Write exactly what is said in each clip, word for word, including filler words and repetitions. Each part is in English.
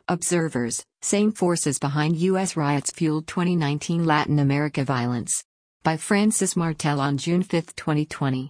Observers, same forces behind U S riots fueled twenty nineteen Latin America violence. By Francis Martel on June fifth, twenty twenty.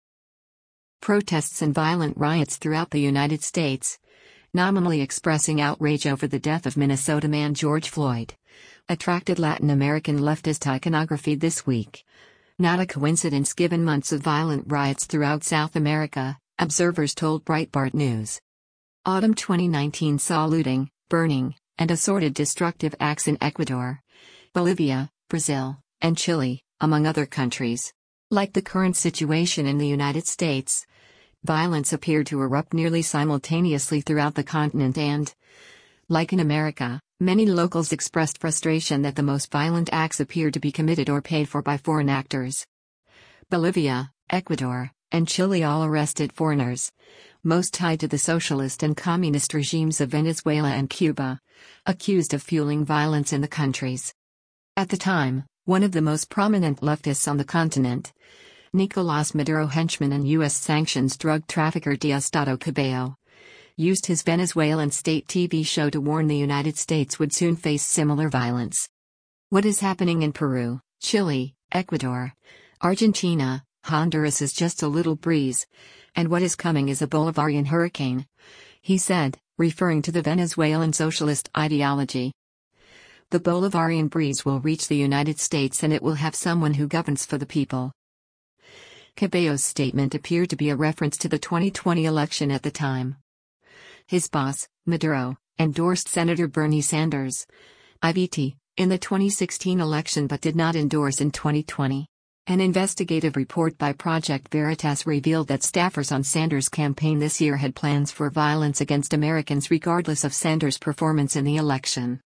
Protests and violent riots throughout the United States, nominally expressing outrage over the death of Minnesota man George Floyd, attracted Latin American leftist iconography this week. Not a coincidence given months of violent riots throughout South America, observers told Breitbart News. Autumn twenty nineteen saw looting, burning, and assorted destructive acts in Ecuador, Bolivia, Brazil, and Chile, among other countries. Like the current situation in the United States, violence appeared to erupt nearly simultaneously throughout the continent and, like in America, many locals expressed frustration that the most violent acts appeared to be committed or paid for by foreign actors. Bolivia, Ecuador, and Chile all arrested foreigners, most tied to the socialist and communist regimes of Venezuela and Cuba, accused of fueling violence in the countries. At the time, one of the most prominent leftists on the continent, Nicolás Maduro henchman and U S sanctions drug trafficker Diosdado Cabello, used his Venezuelan state T V show to warn the United States would soon face similar violence. What is happening in Peru, Chile, Ecuador, Argentina, Honduras is just a little breeze, and what is coming is a Bolivarian hurricane, he said, referring to the Venezuelan socialist ideology. The Bolivarian breeze will reach the United States and it will have someone who governs for the people. Cabello's statement appeared to be a reference to the twenty twenty election at the time. His boss, Maduro, endorsed Senator Bernie Sanders, I V T, in the twenty sixteen election but did not endorse in twenty twenty. An investigative report by Project Veritas revealed that staffers on Sanders' campaign this year had plans for violence against Americans regardless of Sanders' performance in the election.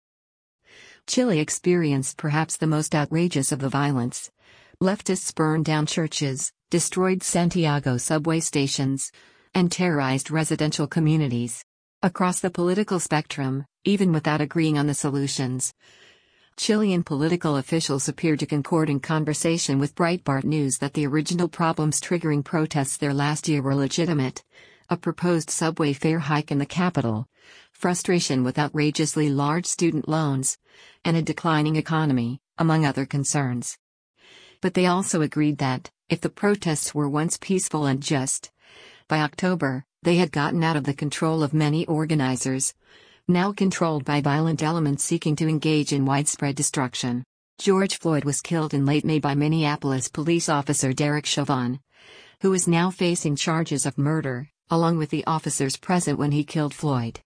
Chile experienced perhaps the most outrageous of the violence. Leftists burned down churches, destroyed Santiago subway stations, and terrorized residential communities. Across the political spectrum, even without agreeing on the solutions, Chilean political officials appeared to concord in conversation with Breitbart News that the original problems triggering protests there last year were legitimate: a proposed subway fare hike in the capital, frustration with outrageously large student loans, and a declining economy, among other concerns. But they also agreed that, if the protests were once peaceful and just, by October, they had gotten out of the control of many organizers, now controlled by violent elements seeking to engage in widespread destruction. George Floyd was killed in late May by Minneapolis police officer Derek Chauvin, who is now facing charges of murder, along with the officers present when he killed Floyd.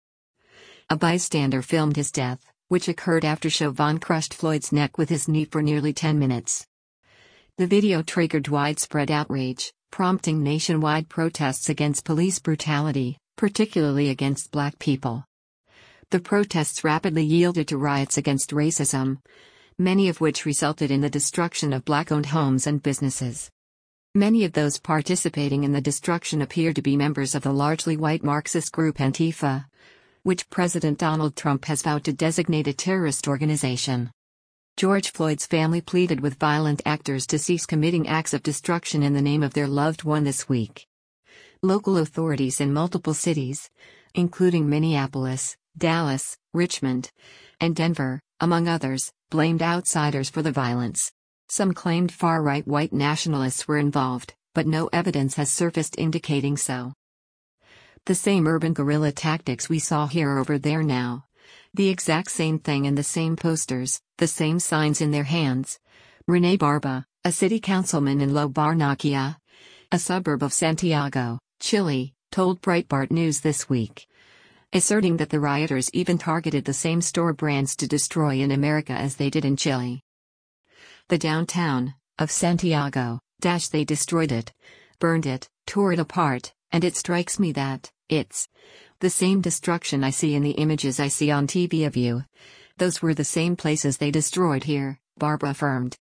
A bystander filmed his death, which occurred after Chauvin crushed Floyd's neck with his knee for nearly ten minutes. The video triggered widespread outrage, prompting nationwide protests against police brutality, particularly against black people. The protests rapidly yielded to riots against racism, many of which resulted in the destruction of black-owned homes and businesses. Many of those participating in the destruction appeared to be members of the largely white Marxist group Antifa, which President Donald Trump has vowed to designate a terrorist organization. George Floyd's family pleaded with violent actors to cease committing acts of destruction in the name of their loved one this week. Local authorities in multiple cities, including Minneapolis, Dallas, Richmond, and Denver, among others, blamed outsiders for the violence. Some claimed far-right white nationalists were involved, but no evidence has surfaced indicating so. The same urban guerrilla tactics we saw here are over there now. The exact same thing and the same posters, the same signs in their hands. René Barba, a city councilman in Lo Barnechea, a suburb of Santiago, Chile, told Breitbart News this week, asserting that the rioters even targeted the same store brands to destroy in America as they did in Chile. The downtown of Santiago, dash they destroyed it, burned it, tore it apart, and it strikes me that it's the same destruction I see in the images I see on T V of you. Those were the same places they destroyed here, Barba affirmed.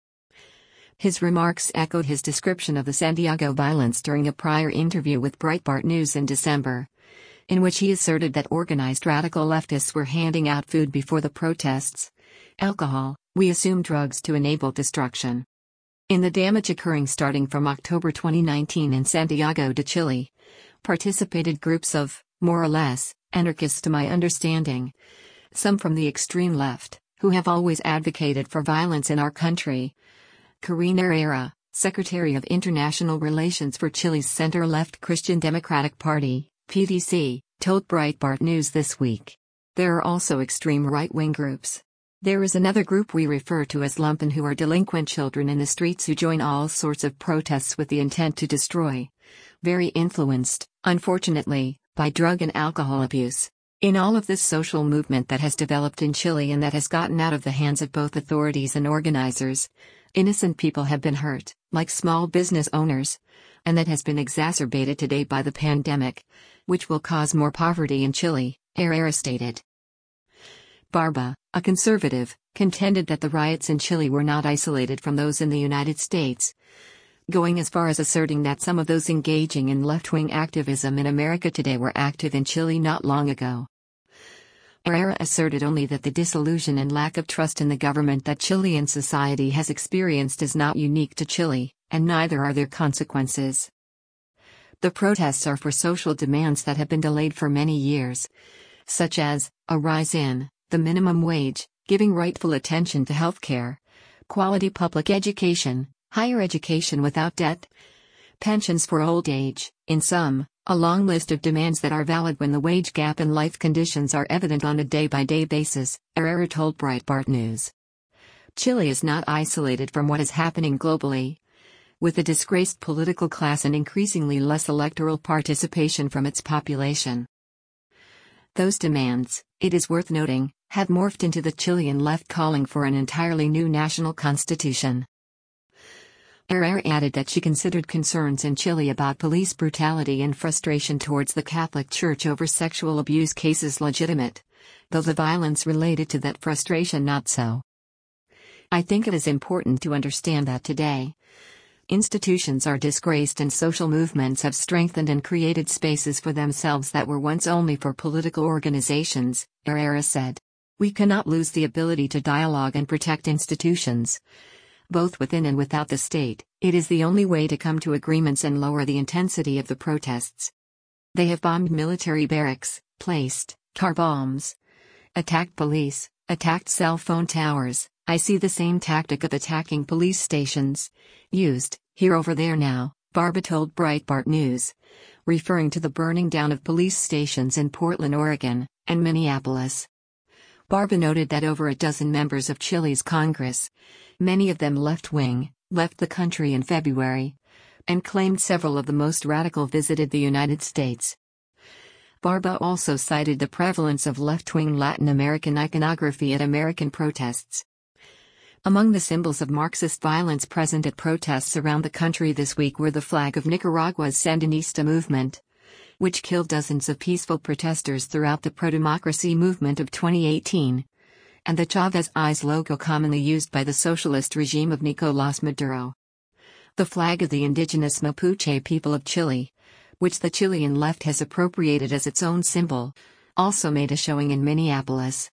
His remarks echoed his description of the Santiago violence during a prior interview with Breitbart News in December, in which he asserted that organized radical leftists were handing out food before the protests, alcohol, we assume drugs to enable destruction. In the damage occurring starting from October twenty nineteen in Santiago de Chile, participated groups of, more or less, anarchists to my understanding, some from the extreme left, who have always advocated for violence in our country. Corina Herrera, Secretary of International Relations for Chile's center-left Christian Democratic Party, P D C, told Breitbart News this week. There are also extreme right-wing groups. There is another group we refer to as lumpen who are delinquent children in the streets who join all sorts of protests with the intent to destroy. Very influenced, unfortunately, by drug and alcohol abuse. In all of this social movement that has developed in Chile and that has gotten out of the hands of both authorities and organizers, innocent people have been hurt, like small business owners, and that has been exacerbated today by the pandemic, which will cause more poverty in Chile, Herrera stated. Barba, a conservative, contended that the riots in Chile were not isolated from those in the United States, going as far as asserting that some of those engaging in left-wing activism in America today were active in Chile not long ago. Herrera asserted only that the disillusion and lack of trust in the government that Chilean society has experienced is not unique to Chile, and neither are their consequences. The protests are for social demands that have been delayed for many years, such as a rise in the minimum wage, giving rightful attention to health care, quality public education, higher education without debt, pensions for old age, in sum, a long list of demands that are valid when the wage gap and life conditions are evident on a day-by-day basis, Herrera told Breitbart News. Chile is not isolated from what is happening globally. With a disgraced political class and increasingly less electoral participation from its population. Those demands, it is worth noting, have morphed into the Chilean left calling for an entirely new national constitution. Herrera added that she considered concerns in Chile about police brutality and frustration towards the Catholic Church over sexual abuse cases legitimate, though the violence related to that frustration not so. I think it is important to understand that today, institutions are disgraced and social movements have strengthened and created spaces for themselves that were once only for political organizations, Herrera said. We cannot lose the ability to dialogue and protect institutions, both within and without the state. It is the only way to come to agreements and lower the intensity of the protests. They have bombed military barracks, placed car bombs, attacked police, attacked cell phone towers. I see the same tactic of attacking police stations, used, here over there now, Barba told Breitbart News, referring to the burning down of police stations in Portland, Oregon, and Minneapolis. Barba noted that over a dozen members of Chile's Congress, many of them left-wing, left the country in February, and claimed several of the most radical visited the United States. Barba also cited the prevalence of left-wing Latin American iconography at American protests. Among the symbols of Marxist violence present at protests around the country this week were the flag of Nicaragua's Sandinista movement, which killed dozens of peaceful protesters throughout the pro-democracy movement of twenty eighteen, and the Chavez Eyes logo commonly used by the socialist regime of Nicolás Maduro. The flag of the indigenous Mapuche people of Chile, which the Chilean left has appropriated as its own symbol, also made a showing in Minneapolis.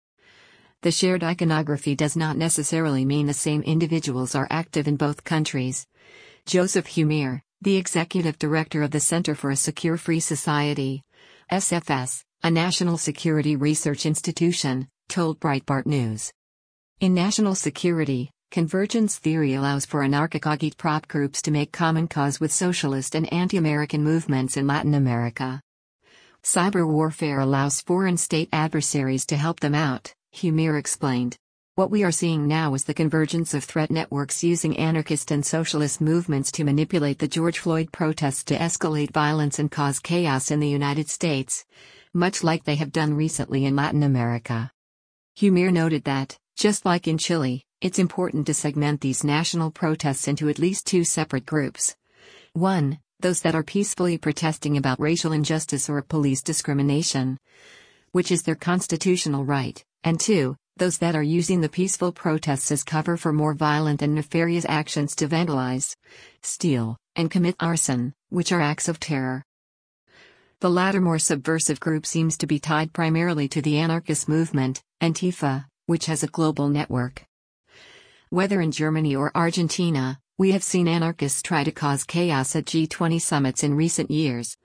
The shared iconography does not necessarily mean the same individuals are active in both countries. Joseph Humir, the executive director of the Center for a Secure Free Society, S F S, a national security research institution, told Breitbart News. In national security, convergence theory allows for anarcho-agitprop groups to make common cause with socialist and anti-American movements in Latin America. Cyber warfare allows foreign state adversaries to help them out, Humir explained. What we are seeing now is the convergence of threat networks using anarchist and socialist movements to manipulate the George Floyd protests to escalate violence and cause chaos in the United States, much like they have done recently in Latin America. Humir noted that, just like in Chile, it's important to segment these national protests into at least two separate groups. one. Those that are peacefully protesting about racial injustice or police discrimination, which is their constitutional right, and two. Those that are using the peaceful protests as cover for more violent and nefarious actions to vandalize, steal, and commit arson, which are acts of terror. The latter more subversive group seems to be tied primarily to the anarchist movement, Antifa, which has a global network. Whether in Germany or Argentina, we have seen anarchists try to cause chaos at G twenty summits in recent years,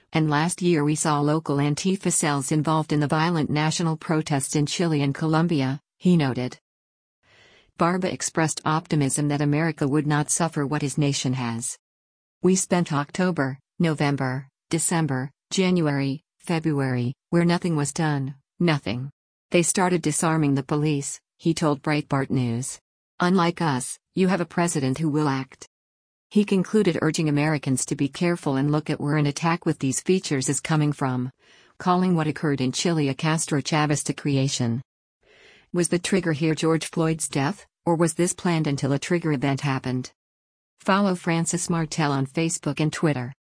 And last year we saw local Antifa cells involved in the violent national protests in Chile and Colombia, he noted. Barba expressed optimism that America would not suffer what his nation has. We spent October, November, December, January, February, where nothing was done, nothing. They started disarming the police, he told Breitbart News. Unlike us, you have a president who will act. He concluded urging Americans to be careful and look at where an attack with these features is coming from, calling what occurred in Chile a Castro Chavista creation. Was the trigger here George Floyd's death, or was this planned until a trigger event happened? Follow Francis Martel on Facebook and Twitter.